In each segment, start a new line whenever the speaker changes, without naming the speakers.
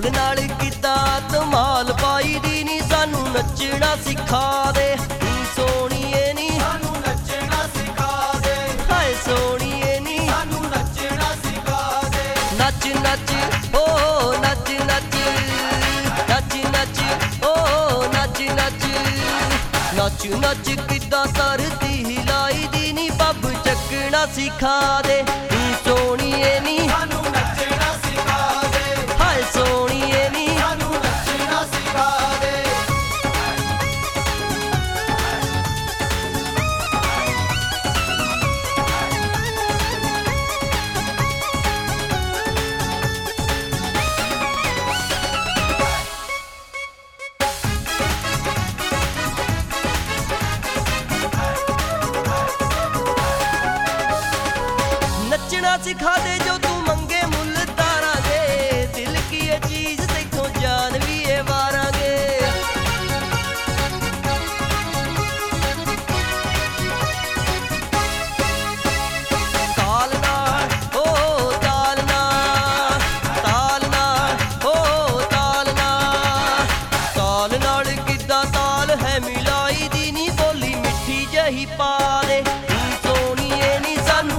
नाल किद्दां धमाल पाई दी नी सानू नच्चना सिखा दे सोहणीए नी सानू नच्चना सिखा दे हाय सोहणीए नी सानू नच्चना सिखा दे नच नच ओ नच नच नच नच ओ नच नच नच नच किद्दां सरदी हिलाई दी नी पब चकना सिखा दे सोहणीए नी सानू नच्चना सिखा दे हाय सोहणीए नी सानू नच्चना सिखा दे नचना सिखा दे जो तू मंगे मुल तारांगे दिल की ये चीज तेथों जान भी ये वारांगे ताल नाल ओ ताल नाल ताल नाल ओ ताल नाल किद्दां ताल है मिलाई दी नी बोली मिठी जही पा दे सोहणीए नी सानू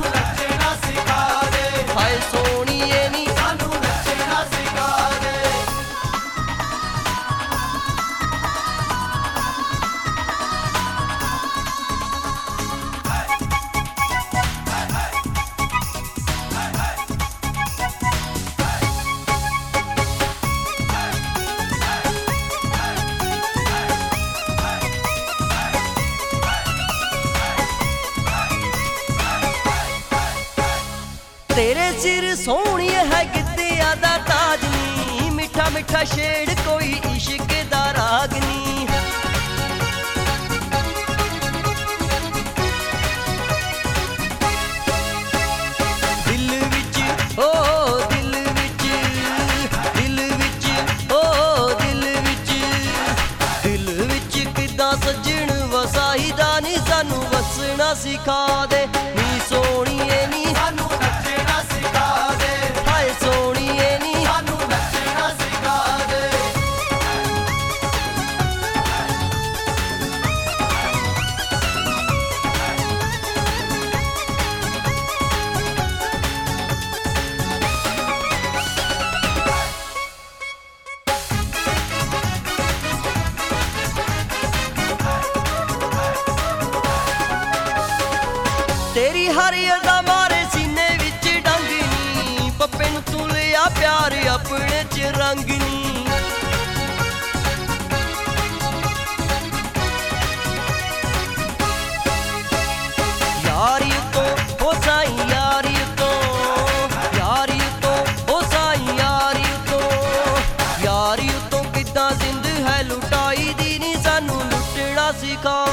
हाय सोहणीए नी सानू नच्चना सिखा दे तेरे सिर सोहणीए है गिद्धिया दा ताज नी मिठा मिठा शेड़ कोई इश्क दा राग नी दिल विच ओ दिल विच दिल विच ओ दिल विच दिल विच किद्दां सज्जण वसाई दा नी सानू वसना सिखा दे नी सोहणीए नी सानू तेरी हर अदा मारे सीने विच डंग नी पप्पे नू तू लिया प्यार अपने च रंग नी यारी तो हो साईं यारी तो हो साईं यारी तो किद्दां जिंद है लुटाई दी नी सानू लुटना सिखा